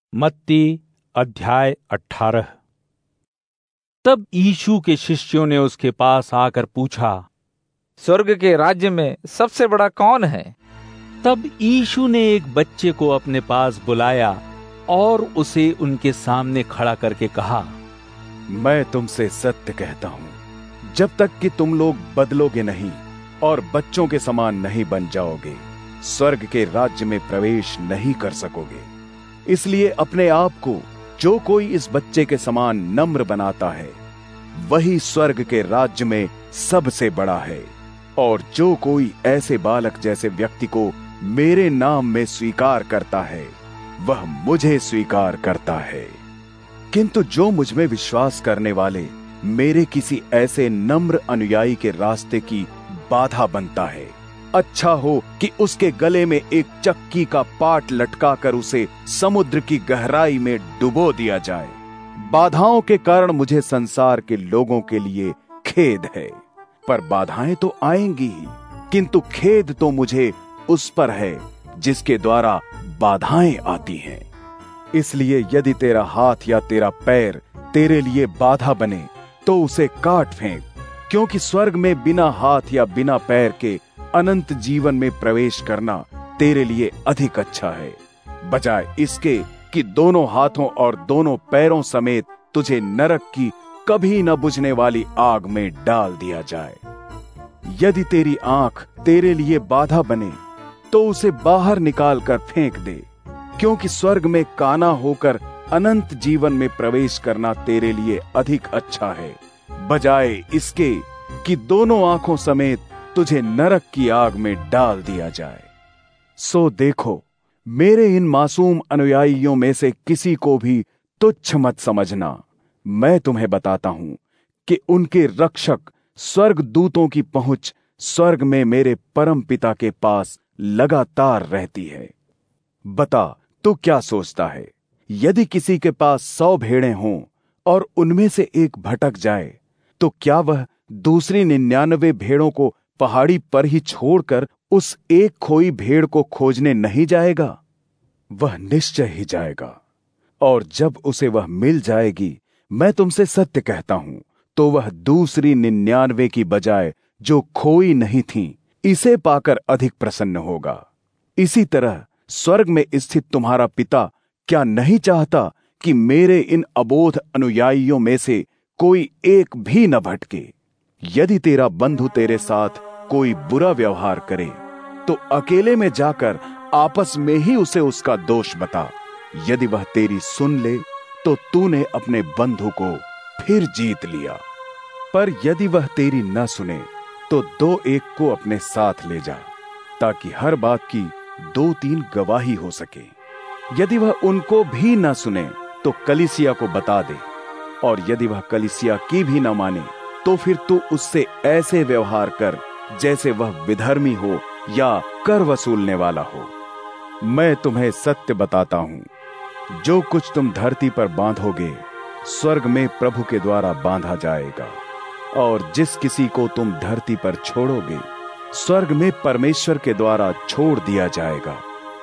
मत्ती अध्याय 18। तब यीशु के शिष्यों ने उसके पास आकर पूछा, स्वर्ग के राज्य में सबसे बड़ा कौन है? तब यीशु ने एक बच्चे को अपने पास बुलाया और उसे उनके सामने खड़ा करके कहा, मैं तुमसे सत्य कहता हूं, जब तक कि तुम लोग बदलोगे नहीं और बच्चों के समान नहीं बन जाओगे, स्वर्ग के राज्य में प्रवेश नहीं कर सकोगे। इसलिए अपने आप को जो कोई इस बच्चे के समान नम्र बनाता है, वही स्वर्ग के राज्य में सबसे बड़ा है। और जो कोई ऐसे बालक जैसे व्यक्ति को मेरे नाम में स्वीकार करता है, वह मुझे स्वीकार करता है। किंतु जो मुझ में विश्वास करने वाले मेरे किसी ऐसे नम्र अनुयायी के रास्ते की बाधा बनता है, अच्छा हो कि उसके गले में एक चक्की का पाट लटकाकर उसे समुद्र की गहराई में डुबो दिया जाए। बाधाओं के कारण मुझे संसार के लोगों के लिए खेद है, पर बाधाएं तो आएंगी ही, किंतु खेद तो मुझे उस पर है जिसके द्वारा बाधाएं आती हैं। इसलिए यदि तेरा हाथ या तेरा पैर तेरे लिए बाधा बने, तो उसे काट फेंक, क्योंकि स्वर्ग में बिना हाथ या बिना पैर के अनंत जीवन में प्रवेश करना तेरे लिए अधिक अच्छा है, बजाय इसके कि दोनों हाथों और दोनों पैरों समेत तुझे नरक की कभी न बुझने वाली आग में डाल दिया जाए। यदि तेरी आंख तेरे लिए बाधा बने, तो उसे बाहर निकाल कर फेंक दे, क्योंकि स्वर्ग में काना होकर अनंत जीवन में प्रवेश करना तेरे लिए अधिक अच्छा है, बजाय इसके कि दोनों आंखों समेत तुझे नरक की आग में डाल दिया जाए। सो देखो, मेरे इन मासूम अनुयायियों में से किसी को भी तुच्छ मत समझना। मैं तुम्हें बताता हूं कि उनके रक्षक स्वर्गदूतों की पहुंच स्वर्ग में मेरे परम पिता के पास लगातार रहती है। बता, तू क्या सोचता है? यदि किसी के पास 100 भेड़ें हों और उनमें से एक भटक जाए, तो क्या वह दूसरी 99 भेड़ों को पहाड़ी पर ही छोड़कर उस एक खोई भेड़ को खोजने नहीं जाएगा? वह निश्चय ही जाएगा, और जब उसे वह मिल जाएगी, मैं तुमसे सत्य कहता हूं, तो वह दूसरी 99 की बजाय जो खोई नहीं थी, इसे पाकर अधिक प्रसन्न होगा। इसी तरह स्वर्ग में स्थित तुम्हारा पिता क्या नहीं चाहता कि मेरे इन अबोध अनुयायियों में से कोई एक भी न भटके? यदि तेरा बंधु तेरे साथ कोई बुरा व्यवहार करे, तो अकेले में जाकर आपस में ही उसे उसका दोष बता। यदि वह तेरी सुन ले, तो तूने अपने बंधु को फिर जीत लिया। पर यदि वह तेरी न सुने, तो 2-1 को अपने साथ ले जा, ताकि हर बात की 2-3 गवाही हो सके। यदि वह उनको भी न सुने, तो कलीसिया को बता दे, और यदि वह कलीसिया की भी न माने, तो फिर तू उससे ऐसे व्यवहार कर जैसे वह विधर्मी हो या कर वसूलने वाला हो। मैं तुम्हें सत्य बताता हूं, जो कुछ तुम धरती पर बांधोगे, स्वर्ग में प्रभु के द्वारा बांधा जाएगा, और जिस किसी को तुम धरती पर छोड़ोगे, स्वर्ग में परमेश्वर के द्वारा छोड़ दिया जाएगा।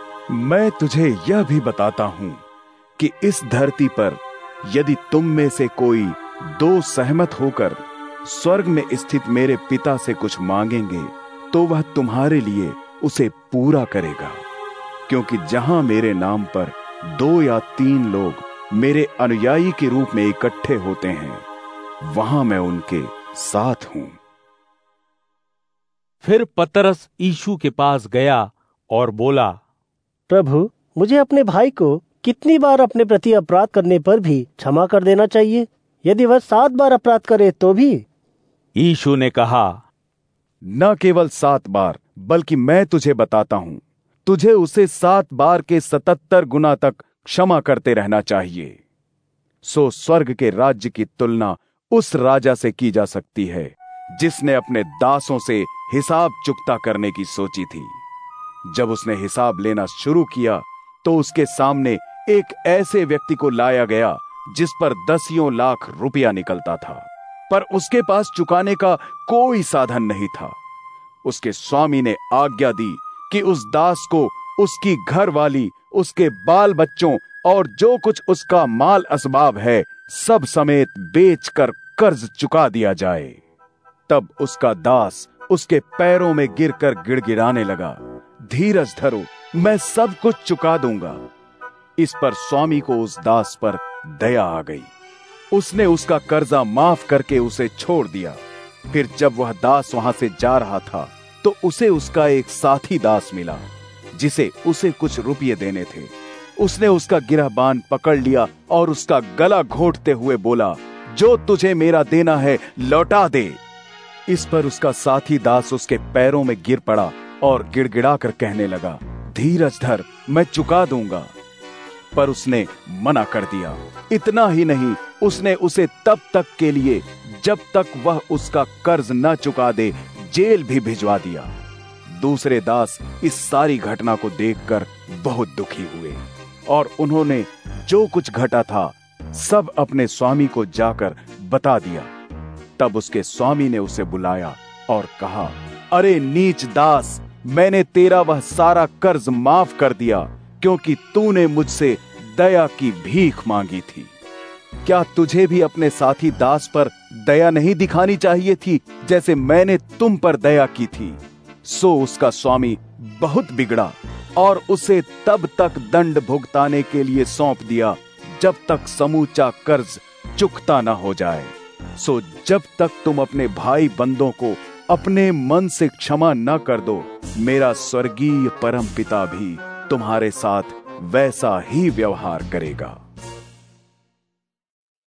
मैं तुझे यह भी बताता हूं कि इस धरती पर यदि तुम में से कोई 2 सहमत होकर स्वर्ग में स्थित मेरे पिता से कुछ मांगेंगे, तो वह तुम्हारे लिए उसे पूरा करेगा। क्योंकि जहां मेरे नाम पर 2 या 3 लोग मेरे अनुयायी के रूप में इकट्ठे होते हैं, वहां मैं उनके साथ हूं। फिर पतरस यीशु के पास गया और बोला, प्रभु, मुझे अपने भाई को कितनी बार अपने प्रति अपराध करने पर भी क्षमा कर देना चाहिए? यदि वह 7 बार अपराध करे तो भी? यीशु ने कहा, न केवल 7 बार, बल्कि मैं तुझे बताता हूं, तुझे उसे 7 बार के 77 गुना तक क्षमा करते रहना चाहिए। सो स्वर्ग के राज्य की तुलना उस राजा से की जा सकती है, जिसने अपने दासों से हिसाब चुकता करने की सोची थी। जब उसने हिसाब लेना शुरू किया, तो उसके सामने एक ऐसे व्यक्ति को लाया गया जिस पर 10 लाख रुपया निकलता था, पर उसके पास चुकाने का कोई साधन नहीं था। उसके स्वामी ने आज्ञा दी कि उस दास को उसकी घरवाली, उसके बाल बच्चों और जो कुछ उसका माल असबाब है सब समेत बेचकर कर्ज चुका दिया जाए। तब उसका दास उसके पैरों में गिरकर गिड़गिड़ाने लगा, धीरज धरो, मैं सब कुछ चुका दूंगा। इस पर स्वामी को उस दास पर दया आ गई। उसने उसका कर्जा माफ करके उसे छोड़ दिया। फिर जब वह दास वहां से जा रहा था तो उसे उसका एक साथी दास मिला जिसे उसे कुछ रुपये देने थे। उसने उसका गिरहबान पकड़ लिया और उसका गला घोंटते हुए बोला, जो तुझे मेरा देना है लौटा दे। इस पर उसका साथी दास उसके पैरों में गिर पड़ा और गिड़गिड़ा कर कहने लगा, धीरज धर, मैं चुका दूंगा। पर उसने मना कर दिया। इतना ही नहीं, उसने उसे तब तक के लिए जब तक वह उसका कर्ज न चुका दे जेल भी भिजवा दिया। दूसरे दास इस सारी घटना को देखकर बहुत दुखी हुए और उन्होंने जो कुछ घटा था सब अपने स्वामी को जाकर बता दिया। तब उसके स्वामी ने उसे बुलाया और कहा, अरे नीच दास, मैंने तेरा वह सारा कर्ज माफ कर दिया क्योंकि तूने मुझसे दया की भीख मांगी थी। क्या तुझे भी अपने साथी दास पर दया नहीं दिखानी चाहिए थी जैसे मैंने तुम पर दया की थी? सो उसका स्वामी बहुत बिगड़ा और उसे तब तक दंड भुगताने के लिए सौंप दिया जब तक समूचा कर्ज चुकता न हो जाए। सो जब तक तुम अपने भाई बंदों को अपने मन से क्षमा न कर दो, मेरा स्वर्गीय परम पिता भी तुम्हारे साथ वैसा ही व्यवहार करेगा।